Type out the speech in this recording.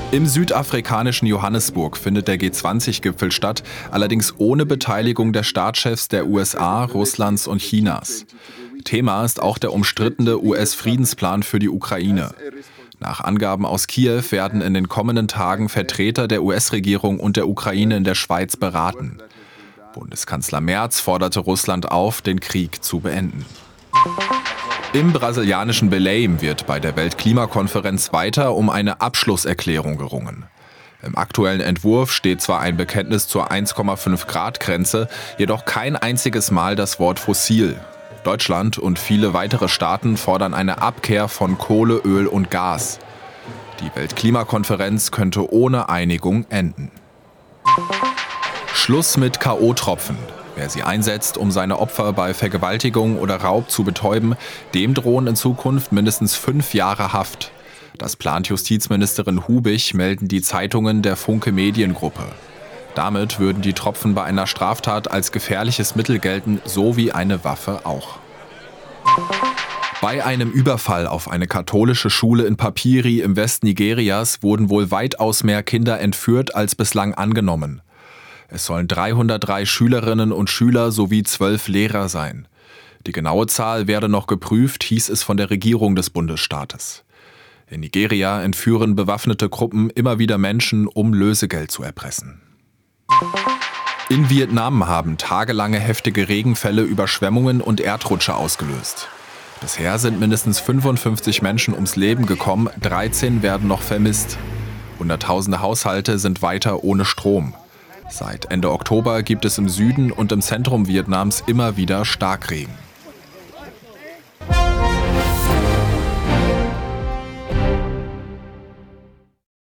Im südafrikanischen Johannesburg findet der G20-Gipfel statt, allerdings ohne Beteiligung der Staatschefs der USA, Russlands und Chinas. Thema ist auch der umstrittene US-Friedensplan für die Ukraine. Nach Angaben aus Kiew werden in den kommenden Tagen Vertreter der US-Regierung und der Ukraine in der Schweiz beraten. Bundeskanzler Merz forderte Russland auf, den Krieg zu beenden. Im brasilianischen Belém wird bei der Weltklimakonferenz weiter um eine Abschlusserklärung gerungen. Im aktuellen Entwurf steht zwar ein Bekenntnis zur 1,5-Grad-Grenze, jedoch kein einziges Mal das Wort fossil. Deutschland und viele weitere Staaten fordern eine Abkehr von Kohle, Öl und Gas. Die Weltklimakonferenz könnte ohne Einigung enden. Schluss mit K.O.-Tropfen. Wer sie einsetzt, um seine Opfer bei Vergewaltigung oder Raub zu betäuben, dem drohen in Zukunft mindestens 5 Jahre Haft. Das plant Justizministerin Hubich, melden die Zeitungen der Funke Mediengruppe. Damit würden die Tropfen bei einer Straftat als gefährliches Mittel gelten, so wie eine Waffe auch. Bei einem Überfall auf eine katholische Schule in Papiri im Westen Nigerias wurden wohl weitaus mehr Kinder entführt als bislang angenommen. Es sollen 303 Schülerinnen und Schüler sowie 12 Lehrer sein. Die genaue Zahl werde noch geprüft, hieß es von der Regierung des Bundesstaates. In Nigeria entführen bewaffnete Gruppen immer wieder Menschen, um Lösegeld zu erpressen. In Vietnam haben tagelange heftige Regenfälle Überschwemmungen und Erdrutsche ausgelöst. Bisher sind mindestens 55 Menschen ums Leben gekommen, 13 werden noch vermisst. Hunderttausende Haushalte sind weiter ohne Strom. Seit Ende Oktober gibt es im Süden und im Zentrum Vietnams immer wieder Starkregen.